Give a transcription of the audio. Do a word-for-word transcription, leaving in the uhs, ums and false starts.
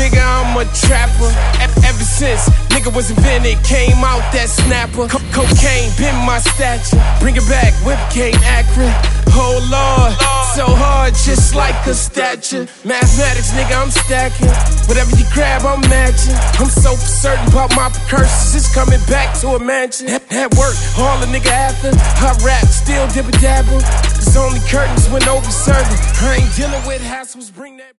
nigga, I'm a trapper. E- ever since nigga was invented, came out that snapper. Co- cocaine been my stature. Bring it back, whip game accurate. Oh Lord, so hard, just like a statue. Mathematics, nigga, I'm stacking. Whatever you grab, I'm matching. I'm so certain about my precursors, it's coming back to a mansion. At, at work, all a nigga after. I rap, still dibba dabble. It's only curtains when over serving. I ain't dealing with hassles, bring that.